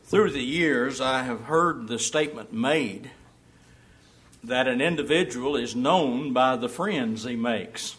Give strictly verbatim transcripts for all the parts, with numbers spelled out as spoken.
Through the years, I have heard the statement made that an individual is known by the friends he makes.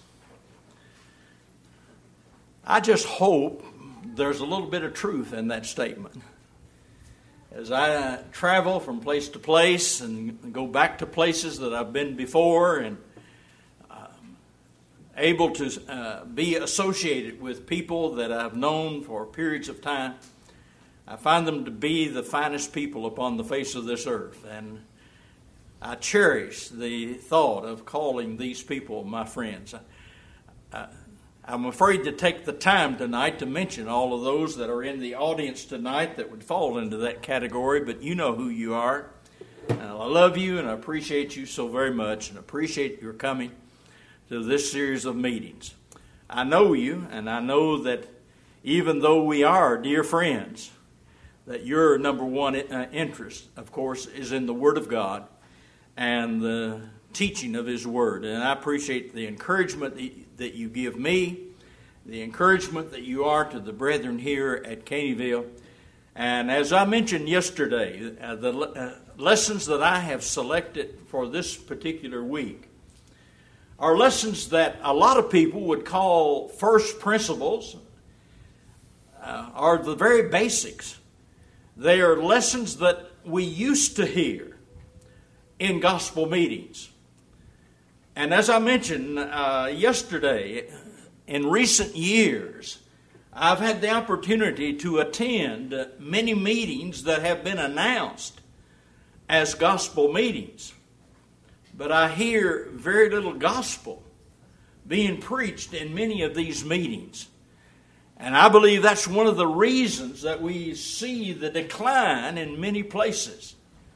I just hope there's a little bit of truth in that statement. As I travel from place to place and go back to places that I've been before and uh, able to uh, be associated with people that I've known for periods of time, I find them to be the finest people upon the face of this earth. And I cherish the thought of calling these people my friends. I, I, I'm afraid to take the time tonight to mention all of those that are in the audience tonight that would fall into that category, but you know who you are. And I love you and I appreciate you so very much and appreciate your coming to this series of meetings. I know you, and I know that even though we are dear friends, that your number one interest, of course, is in the Word of God and the teaching of His Word. And I appreciate the encouragement that you give me, the encouragement that you are to the brethren here at Caneyville. And as I mentioned yesterday, uh, the uh, lessons that I have selected for this particular week are lessons that a lot of people would call first principles, uh, are the very basics. They are lessons that we used to hear in gospel meetings. And as I mentioned uh, yesterday, in recent years, I've had the opportunity to attend many meetings that have been announced as gospel meetings. But I hear very little gospel being preached in many of these meetings. And I believe that's one of the reasons that we see the decline in many places.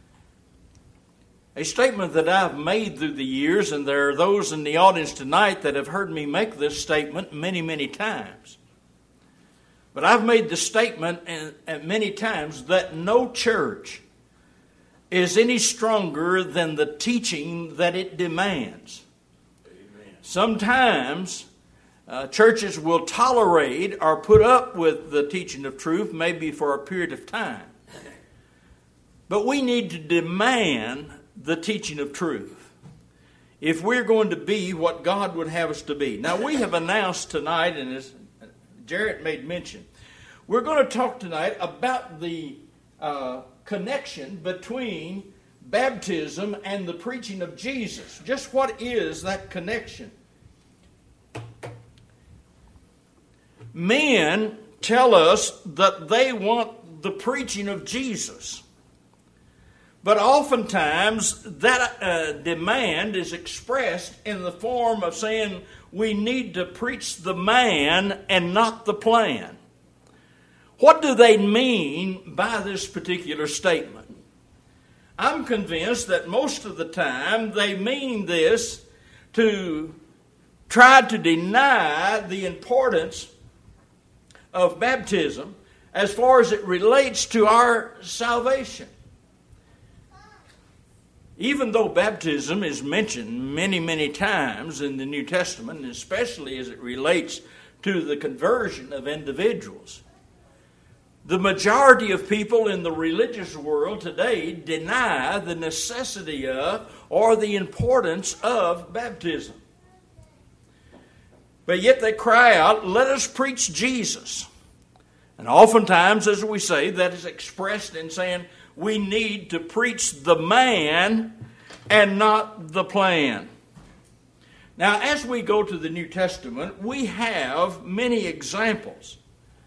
A statement that I've made through the years, and there are those in the audience tonight that have heard me make this statement many, many times. But I've made the statement many times that no church is any stronger than the teaching that it demands. Amen. Sometimes Uh, churches will tolerate or put up with the teaching of truth maybe for a period of time. But we need to demand the teaching of truth if we're going to be what God would have us to be. Now, we have announced tonight, and as Jarrett made mention, we're going to talk tonight about the uh, connection between baptism and the preaching of Jesus. Just what is that connection? Men tell us that they want the preaching of Jesus. But oftentimes that uh, demand is expressed in the form of saying we need to preach the man and not the plan. What do they mean by this particular statement? I'm convinced that most of the time they mean this to try to deny the importance of baptism as far as it relates to our salvation. Even though baptism is mentioned many, many times in the New Testament, especially as it relates to the conversion of individuals, the majority of people in the religious world today deny the necessity of or the importance of baptism. But yet they cry out, let us preach Jesus. And oftentimes, as we say, that is expressed in saying we need to preach the man and not the plan. Now, as we go to the New Testament, we have many examples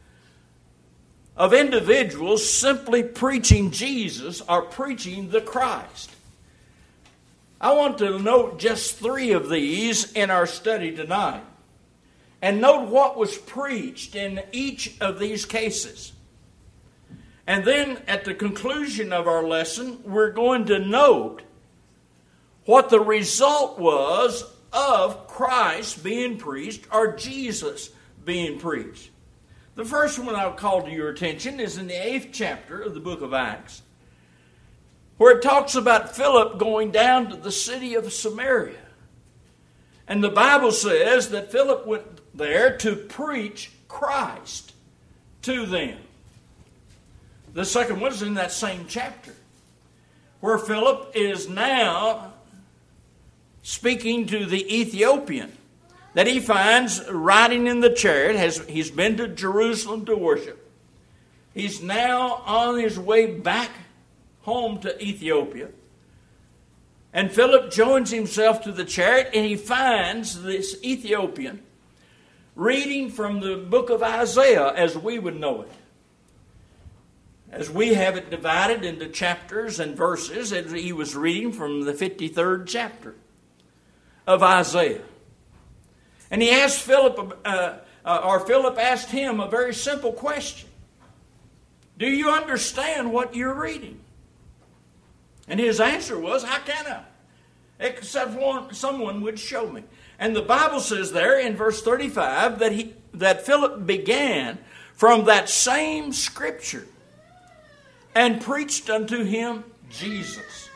of individuals simply preaching Jesus or preaching the Christ. I want to note just three of these in our study tonight. And note what was preached in each of these cases. And then at the conclusion of our lesson, we're going to note what the result was of Christ being preached or Jesus being preached. The first one I'll call to your attention is in the eighth chapter of the book of Acts, where it talks about Philip going down to the city of Samaria. And the Bible says that Philip went there to preach Christ to them. The second one is in that same chapter, where Philip is now speaking to the Ethiopian that he finds riding in the chariot. Has He's been to Jerusalem to worship. He's now on his way back home to Ethiopia. And Philip joins himself to the chariot, and he finds this Ethiopian reading from the book of Isaiah as we would know it. As we have it divided into chapters and verses, as he was reading from the fifty-third chapter of Isaiah. And he asked Philip, uh, uh, or Philip asked him a very simple question. Do you understand what you're reading? And his answer was, how can I? Except one, someone would show me. And the Bible says there in verse thirty-five that he that Philip began from that same scripture and preached unto him Jesus.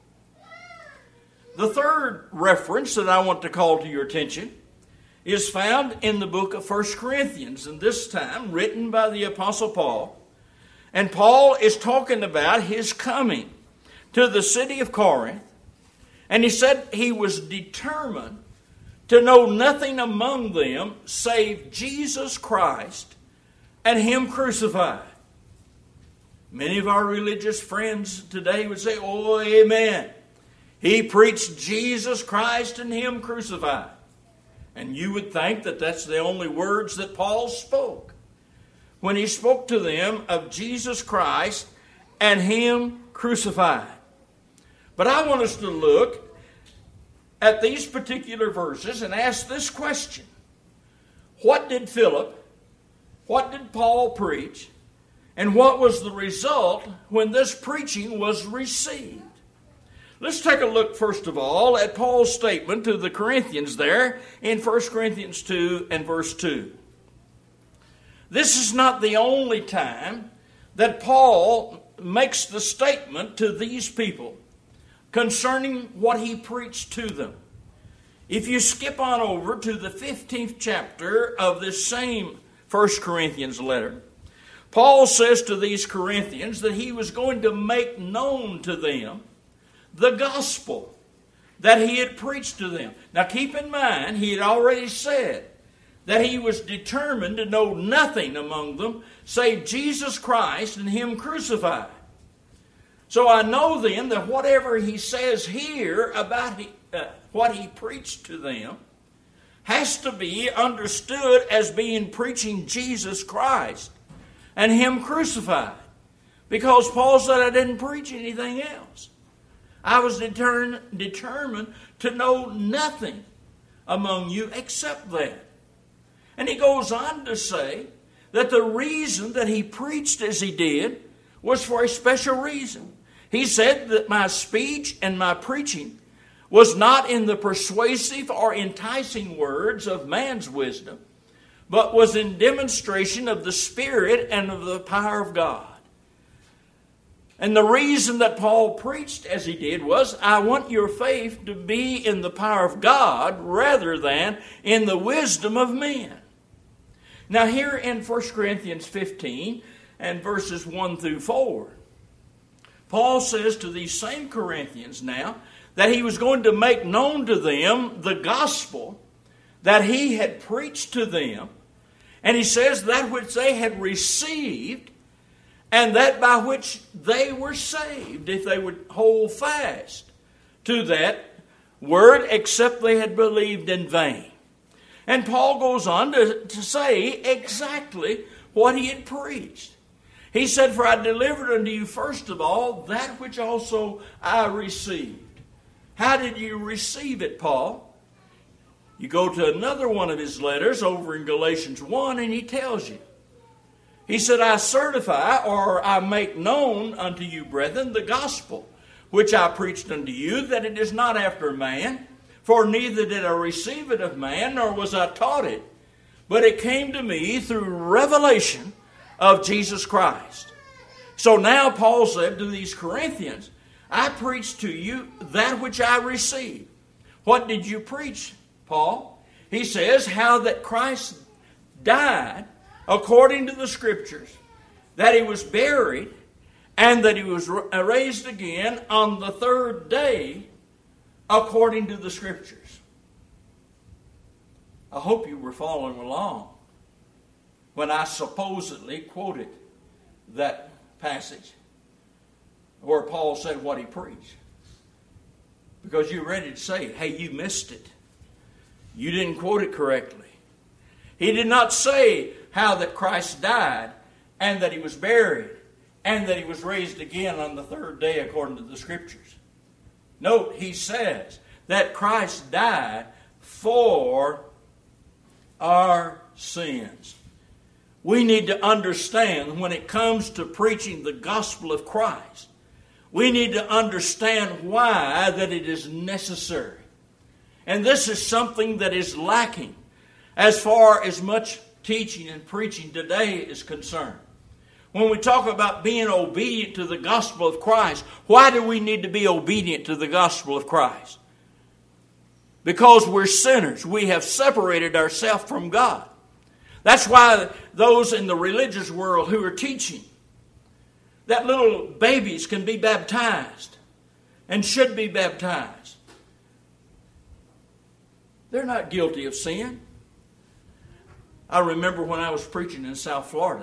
The third reference that I want to call to your attention is found in the book of First Corinthians, and this time written by the Apostle Paul. And Paul is talking about his coming to the city of Corinth, and he said he was determined to know nothing among them save Jesus Christ and him crucified. Many of our religious friends today would say, oh, amen. He preached Jesus Christ and him crucified. And you would think that that's the only words that Paul spoke when he spoke to them of Jesus Christ and him crucified. But I want us to look at these particular verses and ask this question. What did Philip, what did Paul preach, and what was the result when this preaching was received? Let's take a look first of all at Paul's statement to the Corinthians there in First Corinthians two and verse two. This is not the only time that Paul makes the statement to these people concerning what he preached to them. If you skip on over to the fifteenth chapter of this same First Corinthians letter, Paul says to these Corinthians that he was going to make known to them the gospel that he had preached to them. Now keep in mind, he had already said that he was determined to know nothing among them save Jesus Christ and him crucified. So I know then that whatever he says here about he, uh, what he preached to them has to be understood as being preaching Jesus Christ and him crucified. Because Paul said, I didn't preach anything else. I was deter- determined to know nothing among you except that. And he goes on to say that the reason that he preached as he did was for a special reason. He said that my speech and my preaching was not in the persuasive or enticing words of man's wisdom, but was in demonstration of the Spirit and of the power of God. And the reason that Paul preached as he did was, I want your faith to be in the power of God rather than in the wisdom of men. Now here in First Corinthians fifteen and verses one through four, Paul says to these same Corinthians now that he was going to make known to them the gospel that he had preached to them. And he says that which they had received and that by which they were saved, if they would hold fast to that word, except they had believed in vain. And Paul goes on to, to say exactly what he had preached. He said, for I delivered unto you first of all that which also I received. How did you receive it, Paul? You go to another one of his letters over in Galatians one and he tells you. He said, I certify or I make known unto you, brethren, the gospel which I preached unto you, that it is not after man, for neither did I receive it of man, nor was I taught it, but it came to me through revelation of Jesus Christ. So now Paul said to these Corinthians, I preached to you that which I received. What did you preach, Paul? He says, how that Christ died according to the Scriptures, that he was buried, and that he was raised again on the third day according to the Scriptures. I hope you were following along when I supposedly quoted that passage where Paul said what he preached. Because you're ready to say, hey, you missed it. You didn't quote it correctly. He did not say how that Christ died and that he was buried and that he was raised again on the third day according to the Scriptures. Note, he says that Christ died for our sins. We need to understand when it comes to preaching the gospel of Christ, we need to understand why that it is necessary. And this is something that is lacking as far as much teaching and preaching today is concerned. When we talk about being obedient to the gospel of Christ, why do we need to be obedient to the gospel of Christ? Because we're sinners. We have separated ourselves from God. That's why those in the religious world who are teaching that little babies can be baptized and should be baptized, they're not guilty of sin. I remember when I was preaching in South Florida,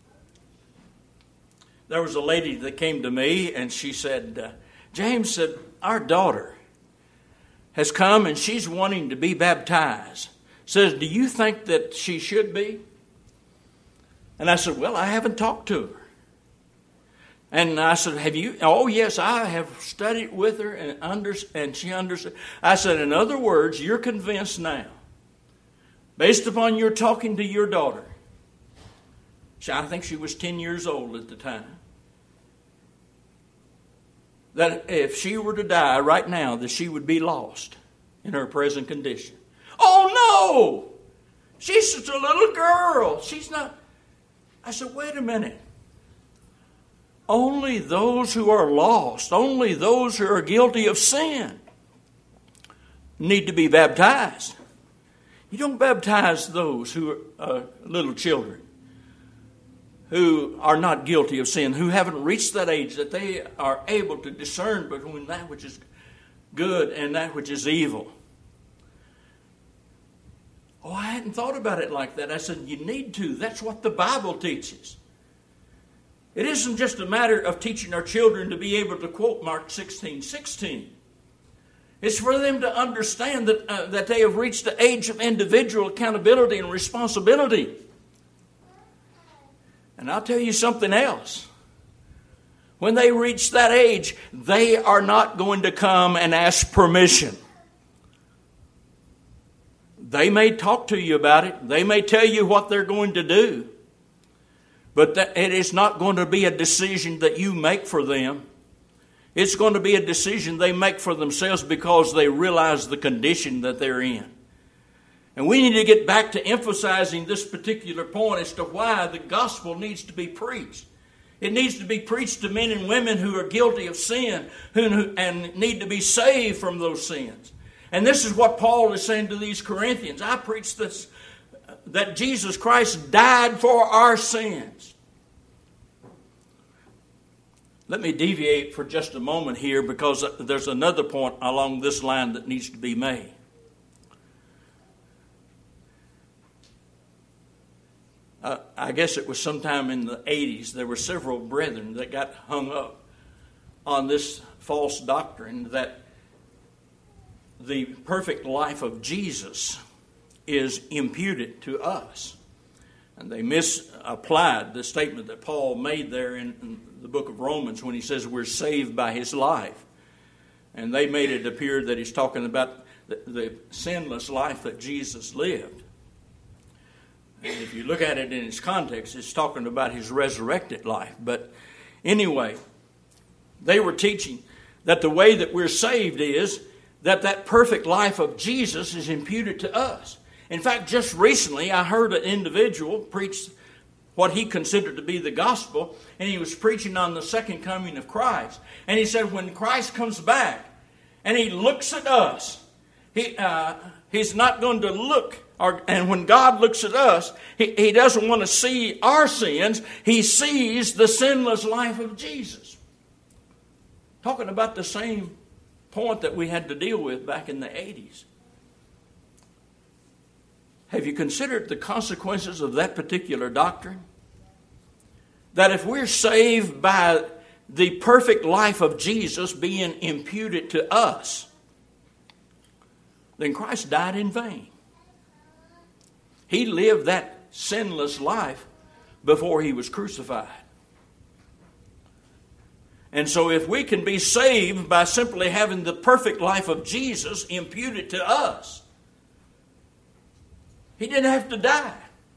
there was a lady that came to me and she said, uh, James said, our daughter has come and she's wanting to be baptized. Says, do you think that she should be? And I said, well, I haven't talked to her. And I said, have you? Oh, yes, I have studied with her and, under, and she understood. I said, in other words, you're convinced now, based upon your talking to your daughter. I think she was ten years old at the time. That if she were to die right now, that she would be lost in her present condition. Oh, no! She's just a little girl. She's not. I said, wait a minute. Only those who are lost, only those who are guilty of sin need to be baptized. You don't baptize those who are uh, little children who are not guilty of sin, who haven't reached that age that they are able to discern between that which is good and that which is evil. Oh, I hadn't thought about it like that. I said, you need to. That's what the Bible teaches. It isn't just a matter of teaching our children to be able to quote Mark sixteen sixteen. It's for them to understand that, uh, that they have reached the age of individual accountability and responsibility. And I'll tell you something else. When they reach that age, they are not going to come and ask permission. They may talk to you about it. They may tell you what they're going to do. But that, it is not going to be a decision that you make for them. It's going to be a decision they make for themselves because they realize the condition that they're in. And we need to get back to emphasizing this particular point as to why the gospel needs to be preached. It needs to be preached to men and women who are guilty of sin who, and need to be saved from those sins. And this is what Paul is saying to these Corinthians. I preach this, that Jesus Christ died for our sins. Let me deviate for just a moment here because there's another point along this line that needs to be made. Uh, I guess it was sometime in the eighties, there were several brethren that got hung up on this false doctrine that the perfect life of Jesus is imputed to us. And they misapplied the statement that Paul made there in, in the book of Romans when he says we're saved by his life. And they made it appear that he's talking about the, the sinless life that Jesus lived. And if you look at it in its context, it's talking about his resurrected life. But anyway, they were teaching that the way that we're saved is that that perfect life of Jesus is imputed to us. In fact, just recently I heard an individual preach what he considered to be the gospel, and he was preaching on the second coming of Christ. And he said when Christ comes back and he looks at us He, uh, he's not going to look, or, and when God looks at us, he, he doesn't want to see our sins. He sees the sinless life of Jesus. Talking about the same point that we had to deal with back in the eighties. Have you considered the consequences of that particular doctrine? That if we're saved by the perfect life of Jesus being imputed to us, then Christ died in vain. He lived that sinless life before he was crucified. And so if we can be saved by simply having the perfect life of Jesus imputed to us, he didn't have to die.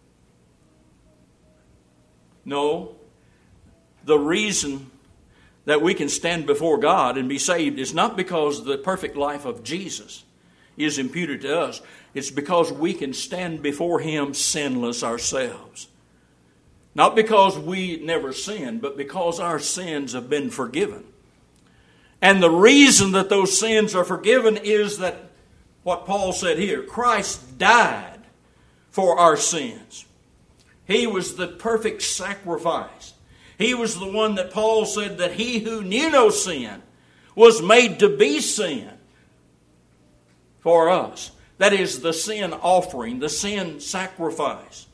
No, the reason that we can stand before God and be saved is not because the perfect life of Jesus is imputed to us. It's because we can stand before him sinless ourselves. Not because we never sinned, but because our sins have been forgiven. And the reason that those sins are forgiven is that what Paul said here, Christ died for our sins. He was the perfect sacrifice. He was the one that Paul said that he who knew no sin was made to be sin for us. That is the sin offering, the sin sacrifice.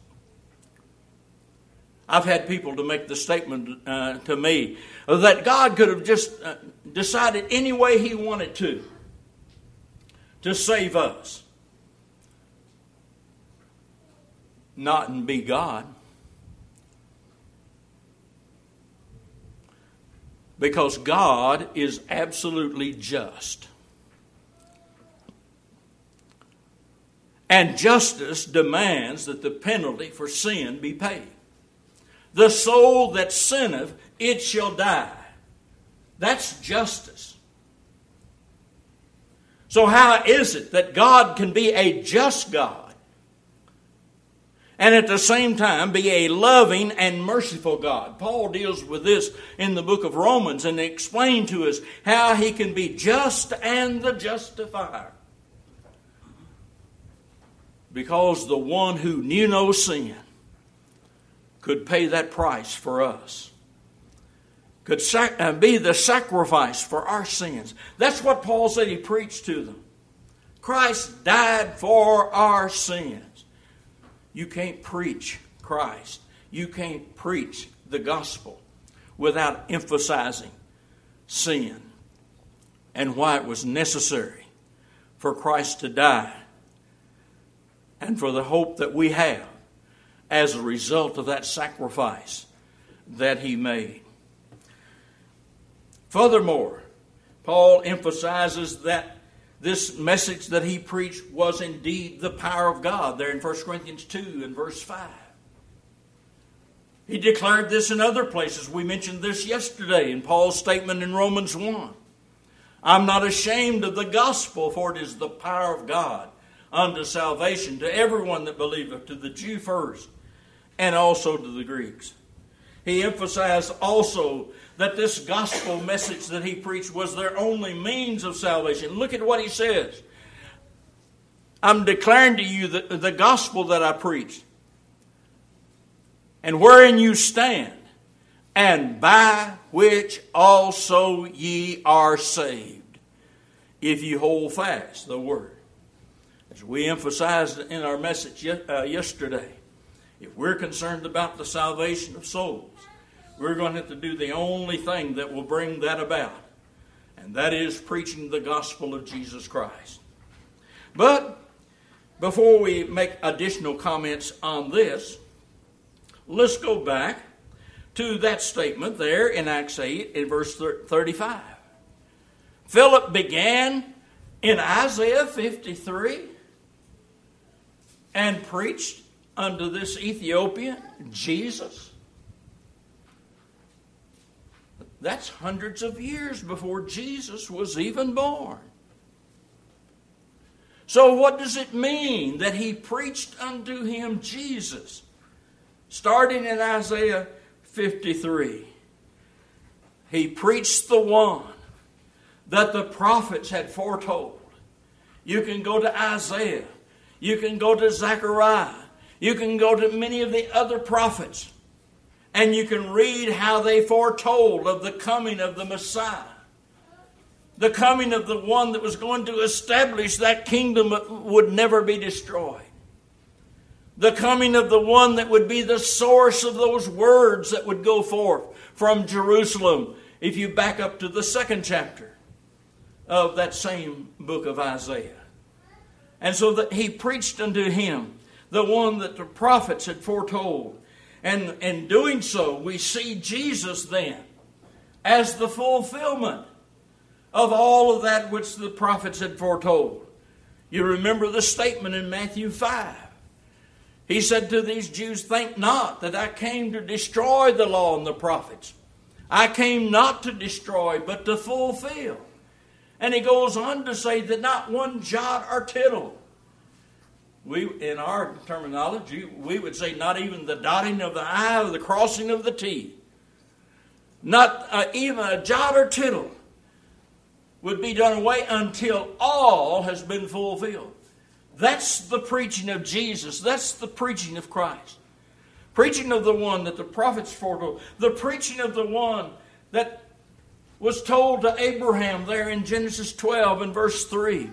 I've had people to make the statement uh, to me that God could have just uh, decided any way he wanted to, to save us. Not and be God. Because God is absolutely just. And justice demands that the penalty for sin be paid. The soul that sinneth, it shall die. That's justice. So how is it that God can be a just God and at the same time be a loving and merciful God? Paul deals with this in the book of Romans and explains to us how he can be just and the justifier. Because the one who knew no sin could pay that price for us. Could sac- be the sacrifice for our sins. That's what Paul said he preached to them. Christ died for our sins. You can't preach Christ. You can't preach the gospel without emphasizing sin and why it was necessary for Christ to die and for the hope that we have as a result of that sacrifice that he made. Furthermore, Paul emphasizes that this message that he preached was indeed the power of God, there in First Corinthians two and verse five. He declared this in other places. We mentioned this yesterday in Paul's statement in Romans one. I'm not ashamed of the gospel, for it is the power of God unto salvation to everyone that believeth, to the Jew first, and also to the Greeks. He emphasized also that this gospel message that he preached was their only means of salvation. Look at what he says. I'm declaring to you the, the gospel that I preached, and wherein you stand, and by which also ye are saved, if you hold fast the word. As we emphasized in our message yesterday, if we're concerned about the salvation of souls, we're going to have to do the only thing that will bring that about, and that is preaching the gospel of Jesus Christ. But before we make additional comments on this, let's go back to that statement there in Acts eight in verse thirty-five. Philip began in Isaiah fifty-three and preached unto this Ethiopian Jesus. That's hundreds of years before Jesus was even born. So what does it mean that he preached unto him Jesus? Starting in Isaiah fifty-three, he preached the one that the prophets had foretold. You can go to Isaiah. You can go to Zechariah. You can go to many of the other prophets. And you can read how they foretold of the coming of the Messiah. The coming of the one that was going to establish that kingdom that would never be destroyed. The coming of the one that would be the source of those words that would go forth from Jerusalem. If you back up to the second chapter of that same book of Isaiah. And so that he preached unto him, the one that the prophets had foretold. And in doing so, we see Jesus then as the fulfillment of all of that which the prophets had foretold. You remember the statement in Matthew five. He said to these Jews, "Think not that I came to destroy the law and the prophets. I came not to destroy, but to fulfill." And he goes on to say that not one jot or tittle. We, in our terminology, we would say not even the dotting of the I or the crossing of the T. Not uh, even a jot or tittle would be done away until all has been fulfilled. That's the preaching of Jesus. That's the preaching of Christ. Preaching of the one that the prophets foretold. The preaching of the one that was told to Abraham there in Genesis twelve and verse three.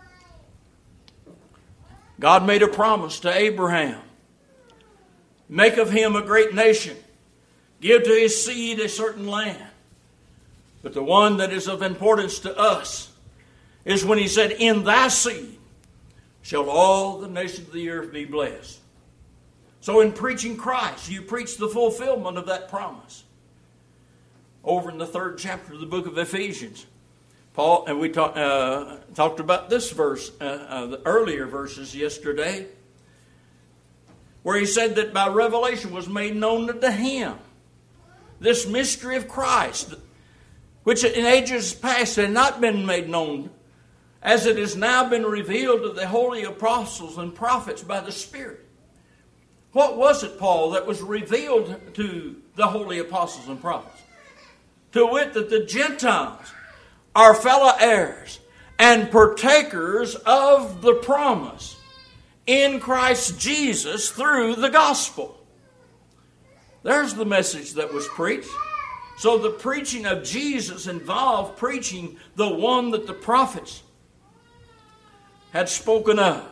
God made a promise to Abraham. Make of him a great nation. Give to his seed a certain land. But the one that is of importance to us is when he said, "In thy seed shall all the nations of the earth be blessed." So in preaching Christ, you preach the fulfillment of that promise. Over in the third chapter of the book of Ephesians, Paul, and we talk, uh, talked about this verse, uh, uh, the earlier verses yesterday, where he said that by revelation was made known to him this mystery of Christ, which in ages past had not been made known, as it has now been revealed to the holy apostles and prophets by the Spirit. What was it, Paul, that was revealed to the holy apostles and prophets? To wit, that the Gentiles are fellow heirs and partakers of the promise in Christ Jesus through the gospel. There's the message that was preached. So the preaching of Jesus involved preaching the one that the prophets had spoken of.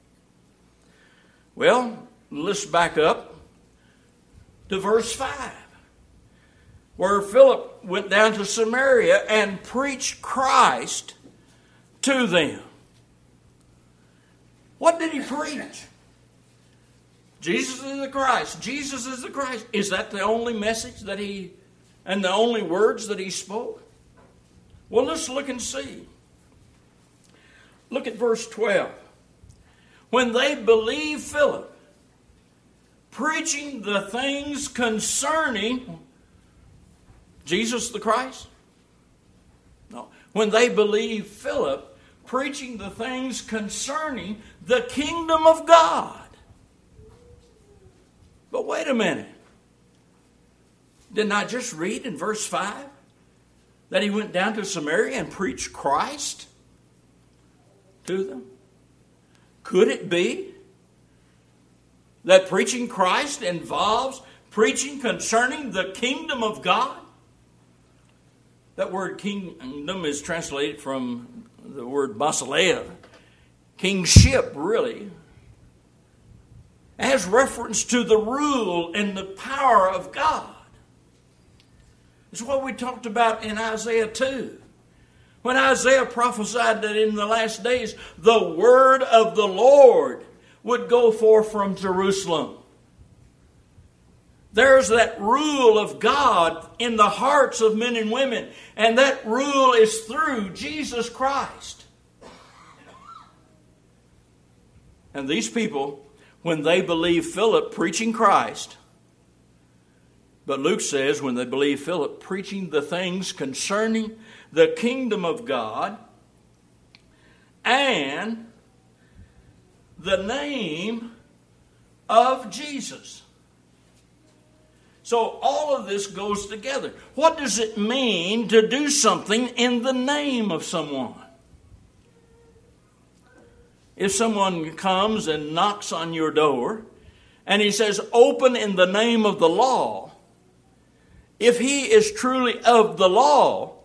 Well, let's back up to verse five, where Philip went down to Samaria and preached Christ to them. What did he preach? Jesus is the Christ. Jesus is the Christ. Is that the only message that he, and the only words that he spoke? Well, let's look and see. Look at verse twelve. When they believed Philip, preaching the things concerning Jesus the Christ? No. When they believed Philip, preaching the things concerning the kingdom of God. But wait a minute. Didn't I just read in verse five that he went down to Samaria and preached Christ to them? Could it be that preaching Christ involves preaching concerning the kingdom of God? That word kingdom is translated from the word basileia, kingship, really. It has reference to the rule and the power of God. It's what we talked about in Isaiah two. When Isaiah prophesied that in the last days the word of the Lord would go forth from Jerusalem. There's that rule of God in the hearts of men and women, and that rule is through Jesus Christ. And these people, when they believe Philip preaching Christ, but Luke says when they believe Philip preaching the things concerning the kingdom of God and the name of Jesus. So all of this goes together. What does it mean to do something in the name of someone? if someone comes and knocks on your door and he says, open in the name of the law, if he is truly of the law,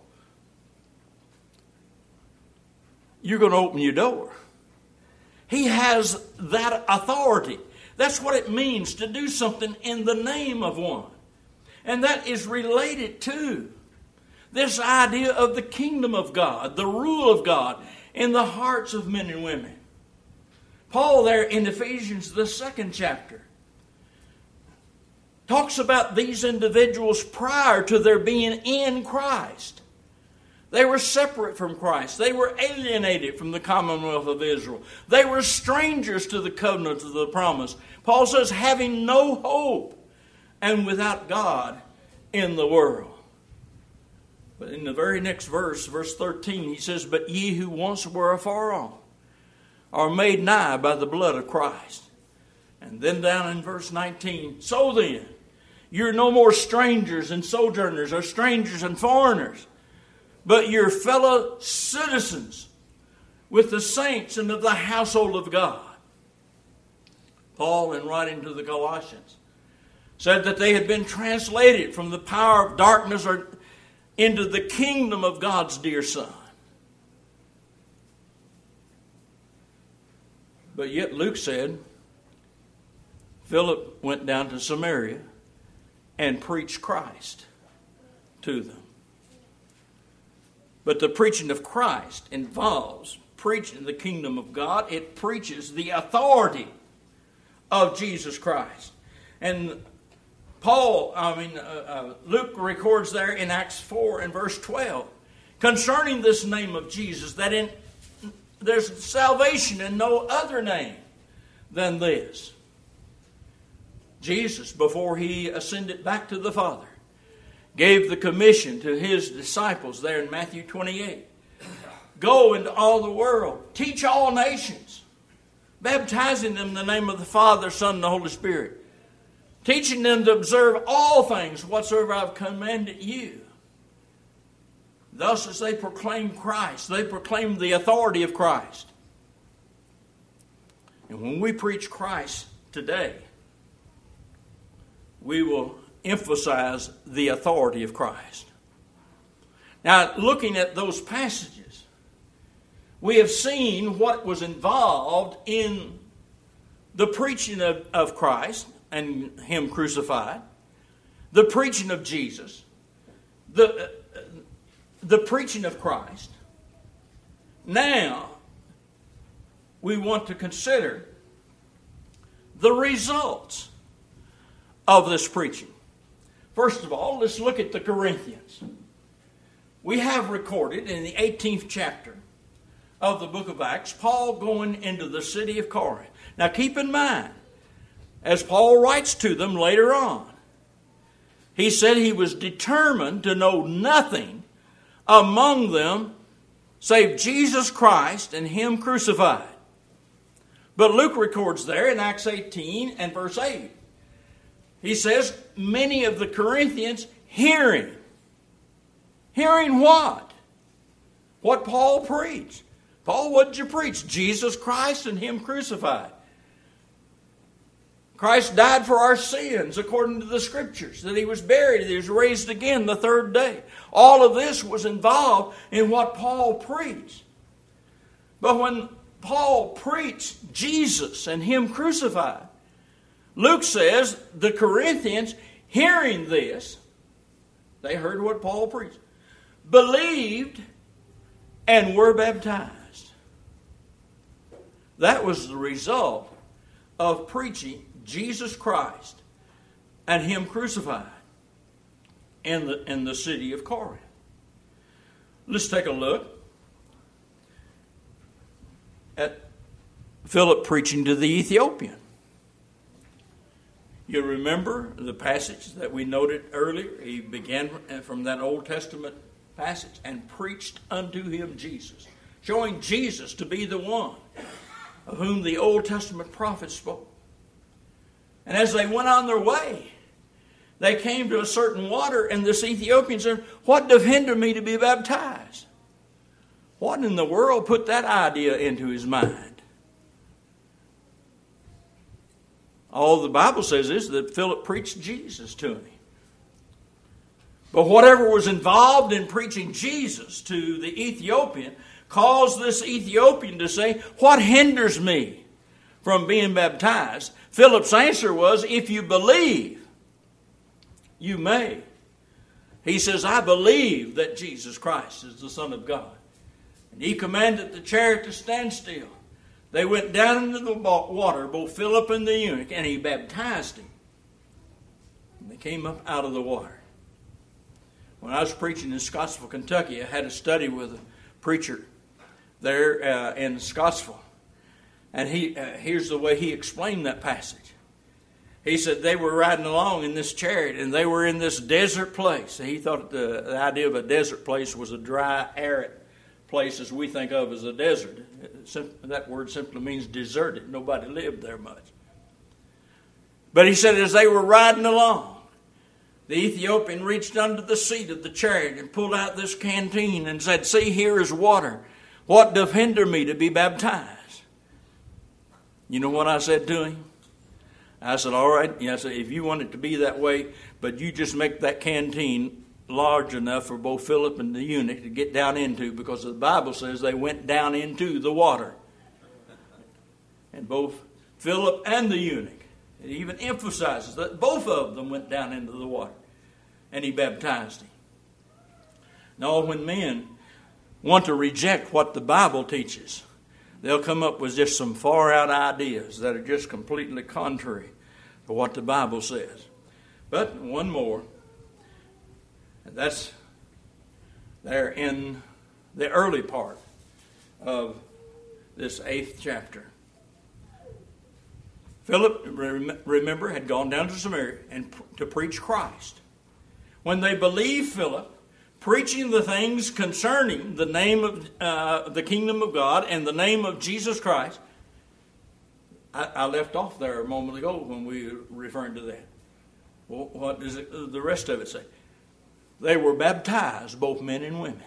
you're going to open your door. He has that authority. That's what it means to do something in the name of one. And that is related to this idea of the kingdom of God, the rule of God in the hearts of men and women. Paul there in Ephesians, the second chapter, talks about these individuals prior to their being in Christ. They were separate from Christ. They were alienated from the commonwealth of Israel. They were strangers to the covenant of the promise. Paul says, having no hope and without God in the world. But in the very next verse, verse thirteen, he says, but ye who once were afar off are made nigh by the blood of Christ. And then down in verse nineteen, so then, you're no more strangers and sojourners or strangers and foreigners, but you're fellow citizens with the saints and of the household of God. Paul, in writing to the Colossians, said that they had been translated from the power of darkness or into the kingdom of God's dear Son. But yet Luke said, Philip went down to Samaria and preached Christ to them. But the preaching of Christ involves preaching the kingdom of God. It preaches the authority of Jesus Christ. And Paul, I mean, uh, uh, Luke records there in Acts four and verse twelve concerning this name of Jesus, that in there's salvation in no other name than this. Jesus, before he ascended back to the Father, gave the commission to his disciples there in Matthew twenty-eight. Go into all the world, teach all nations, baptizing them in the name of the Father, Son, and the Holy Spirit, teaching them to observe all things whatsoever I've commanded you. Thus, as they proclaim Christ, they proclaim the authority of Christ. And when we preach Christ today, we will emphasize the authority of Christ. Now, looking at those passages, we have seen what was involved in the preaching of, of Christ and Him crucified, the preaching of Jesus, the, uh, the preaching of Christ. Now, we want to consider the results of this preaching. First of all, let's look at the Corinthians. We have recorded in the eighteenth chapter of the book of Acts, Paul going into the city of Corinth. Now keep in mind, as Paul writes to them later on, he said he was determined to know nothing among them save Jesus Christ and Him crucified. But Luke records there in Acts eighteen and verse eight, he says, many of the Corinthians hearing. Hearing what? What Paul preached. Paul, what did you preach? Jesus Christ and Him crucified. Christ died for our sins according to the Scriptures, that He was buried, that He was raised again the third day. All of this was involved in what Paul preached. But when Paul preached Jesus and Him crucified, Luke says the Corinthians, hearing this, they heard what Paul preached, believed and were baptized. That was the result of preaching Jesus Christ and Him crucified in the, in the city of Corinth. Let's take a look at Philip preaching to the Ethiopian. You remember the passage that we noted earlier? He began from that Old Testament passage and preached unto him Jesus, showing Jesus to be the one of whom the Old Testament prophets spoke. And as they went on their way, they came to a certain water, and this Ethiopian said, what doth hinder me to be baptized? What in the world put that idea into his mind? All the Bible says is that Philip preached Jesus to him. But whatever was involved in preaching Jesus to the Ethiopian caused this Ethiopian to say, "What hinders me from being baptized?" Philip's answer was, "If you believe, you may." He says, "I believe that Jesus Christ is the Son of God." And he commanded the chariot to stand still. They went down into the water, both Philip and the eunuch, and he baptized him. And they came up out of the water. When I was preaching in Scottsville, Kentucky, I had a study with a preacher there uh, in Scottsville. And he uh, here's the way he explained that passage. He said they were riding along in this chariot, and they were in this desert place. He thought the, the idea of a desert place was a dry, arid place as we think of as a desert. That word simply means deserted. Nobody lived there much. But he said as they were riding along, the Ethiopian reached under the seat of the chariot and pulled out this canteen and said, "See, here is water. What doth hinder me to be baptized?" You know what I said to him? I said, "All right." I said, "If you want it to be that way, but you just make that canteen large enough for both Philip and the eunuch to get down into, because the Bible says they went down into the water." And both Philip and the eunuch, it even emphasizes that both of them went down into the water. And he baptized him. Now, when men want to reject what the Bible teaches, they'll come up with just some far-out ideas that are just completely contrary to what the Bible says. But one more. And that's there in the early part of this eighth chapter. Philip, remember, had gone down to Samaria and to preach Christ. When they believed Philip, preaching the things concerning the name of uh, the kingdom of God and the name of Jesus Christ, I, I left off there a moment ago when we were referring to that. Well, what does it, the rest of it say? They were baptized, both men and women.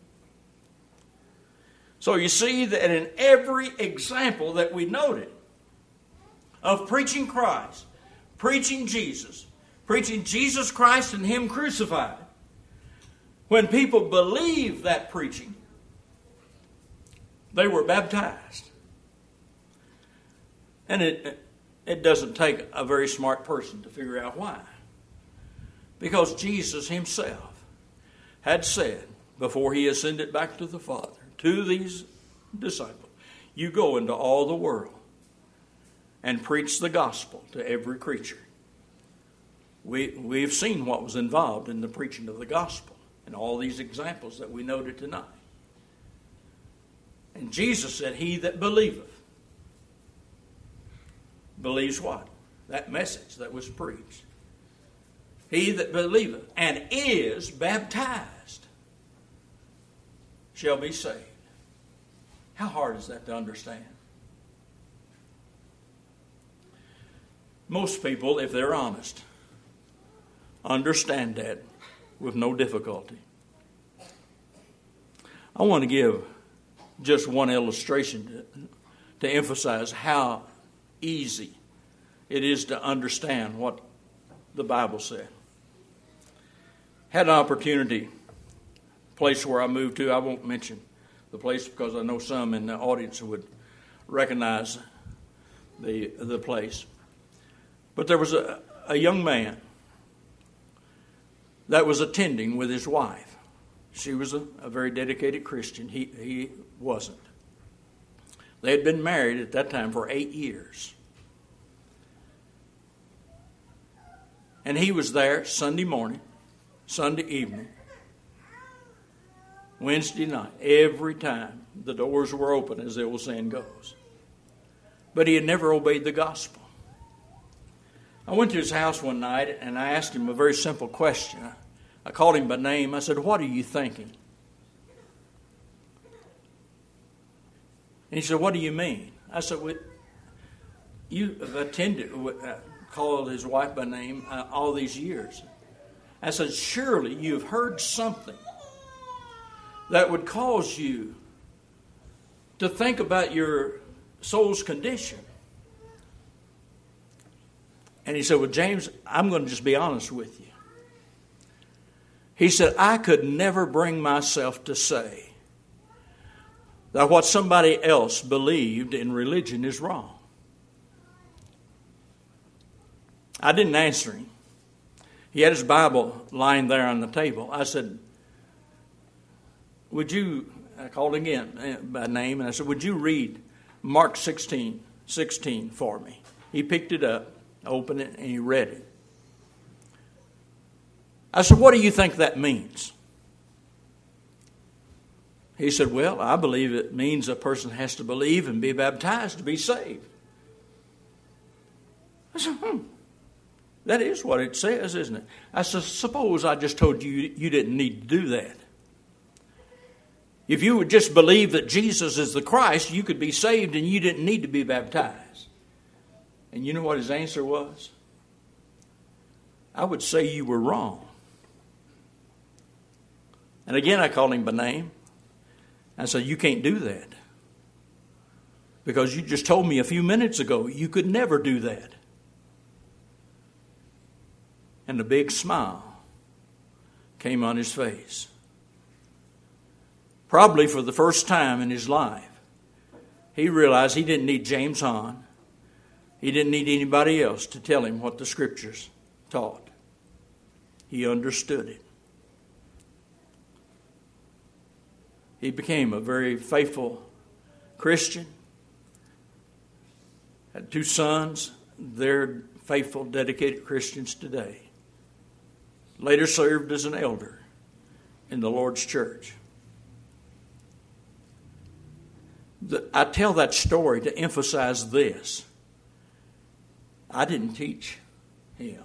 So you see that in every example that we noted of preaching Christ, preaching Jesus, preaching Jesus Christ and Him crucified, when people believed that preaching, they were baptized. And it, it doesn't take a very smart person to figure out why. Because Jesus Himself had said, before He ascended back to the Father, to these disciples, "You go into all the world and preach the gospel to every creature." We, we've seen what was involved in the preaching of the gospel and all these examples that we noted tonight. And Jesus said, "He that believeth," believes what? That message that was preached. "He that believeth and is baptized shall be saved." How hard is that to understand? Most people, if they're honest, understand that with no difficulty. I want to give just one illustration to, to emphasize how easy it is to understand what the Bible said. Had an opportunity, place where I moved to, I won't mention the place because I know some in the audience would recognize the the place. But there was a, a young man that was attending with his wife. She was a, a very dedicated Christian. He, he wasn't. They had been married at that time for eight years. And he was there Sunday morning, Sunday evening, Wednesday night, every time the doors were open, as the old saying goes. But he had never obeyed the gospel. I went to his house one night and I asked him a very simple question. I called him by name. I said, "What are you thinking?" And he said, "What do you mean?" I said, well, "You have attended," uh, called his wife by name uh, all these years. I said, "Surely you've heard something that would cause you to think about your soul's condition." And he said, well, James, I'm going to just be honest with you. He said, I could never bring myself to say that what somebody else believed in religion is wrong. I didn't answer him. He had his Bible lying there on the table. I said, would you, I called again by name, and I said, would you read Mark sixteen, sixteen for me? He picked it up, opened it, and he read it. I said, what do you think that means? He said, well, I believe it means a person has to believe and be baptized to be saved. I said, hmm, that is what it says, isn't it? I said, suppose I just told you you didn't need to do that. If you would just believe that Jesus is the Christ, you could be saved and you didn't need to be baptized. And you know what his answer was? I would say you were wrong. And again, I called him by name. I said, you can't do that. Because you just told me a few minutes ago you could never do that. And a big smile came on his face. Probably for the first time in his life, he realized he didn't need James Hahn. He didn't need anybody else to tell him what the Scriptures taught. He understood it. He became a very faithful Christian. Had two sons. They're faithful, dedicated Christians today. Later served as an elder in the Lord's church. The, I tell that story to emphasize this. I didn't teach him.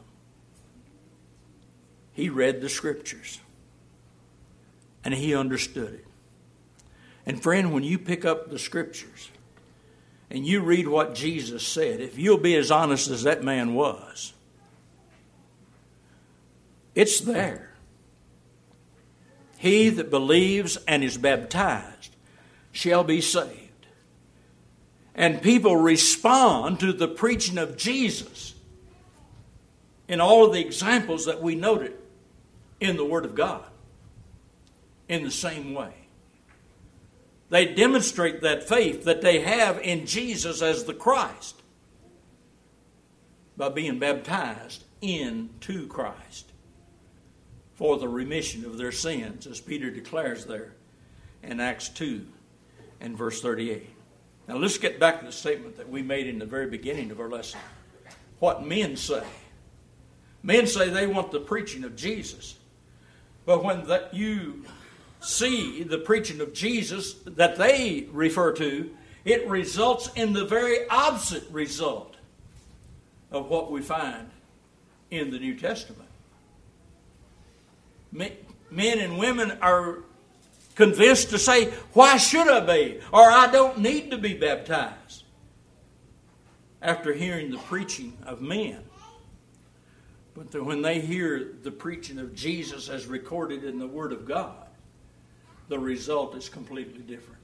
He read the Scriptures. And he understood it. And friend, when you pick up the Scriptures and you read what Jesus said, if you'll be as honest as that man was, it's there. He that believes and is baptized shall be saved. And people respond to the preaching of Jesus in all of the examples that we noted in the Word of God in the same way. They demonstrate that faith that they have in Jesus as the Christ by being baptized into Christ for the remission of their sins, as Peter declares there in Acts two and verse thirty-eight. Now let's get back to the statement that we made in the very beginning of our lesson. What men say. Men say they want the preaching of Jesus. But when that you see the preaching of Jesus that they refer to, it results in the very opposite result of what we find in the New Testament. Men and women are convinced to say, why should I be? Or I don't need to be baptized. After hearing the preaching of men. But when they hear the preaching of Jesus as recorded in the Word of God, the result is completely different.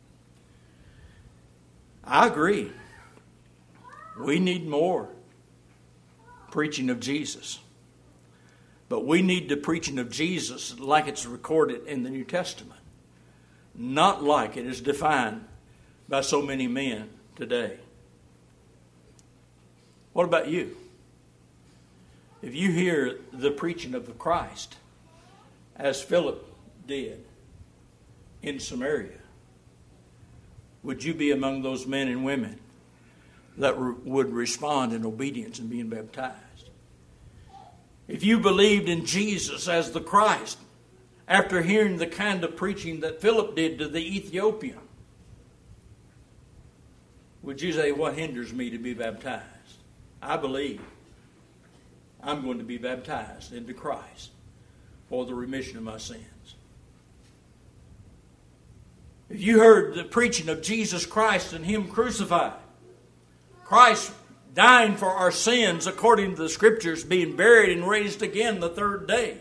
I agree. We need more preaching of Jesus. But we need the preaching of Jesus like it's recorded in the New Testament. Not like it is defined by so many men today. What about you? If you hear the preaching of the Christ, as Philip did in Samaria, would you be among those men and women that re- would respond in obedience and being baptized? If you believed in Jesus as the Christ, after hearing the kind of preaching that Philip did to the Ethiopian, would you say, what hinders me to be baptized? I believe I'm going to be baptized into Christ for the remission of my sins. If you heard the preaching of Jesus Christ and Him crucified, Christ dying for our sins according to the Scriptures, being buried and raised again the third day,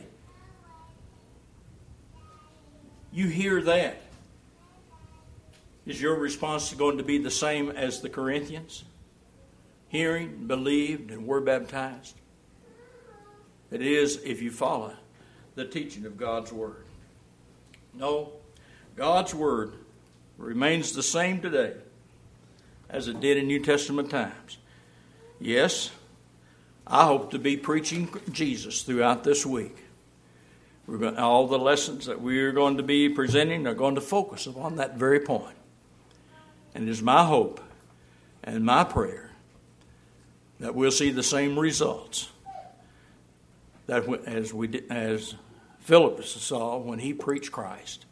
you hear that, is your response going to be the same as the Corinthians? hearing, believed, and were baptized. It is if you follow the teaching of God's Word. No, God's Word remains the same today as it did in New Testament times. Yes, I hope to be preaching Jesus throughout this week. We're going, all the lessons that we are going to be presenting are going to focus upon that very point. And it is my hope and my prayer that we'll see the same results that as we did, as Philip saw when he preached Christ,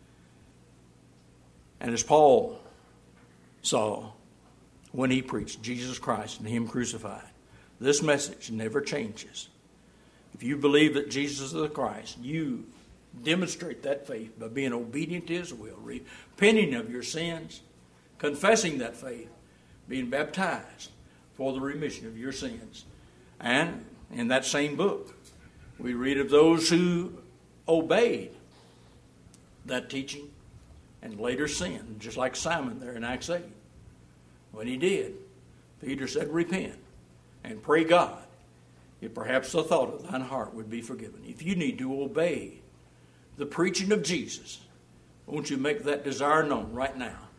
and as Paul saw when he preached Jesus Christ and Him crucified. This message never changes. If you believe that Jesus is the Christ, you demonstrate that faith by being obedient to His will, repenting of your sins, confessing that faith, being baptized for the remission of your sins. And in that same book, we read of those who obeyed that teaching and later sinned, just like Simon there in Acts eight. When he did, Peter said, repent and pray God, if perhaps the thought of thine heart would be forgiven. If you need to obey the preaching of Jesus, won't you make that desire known right now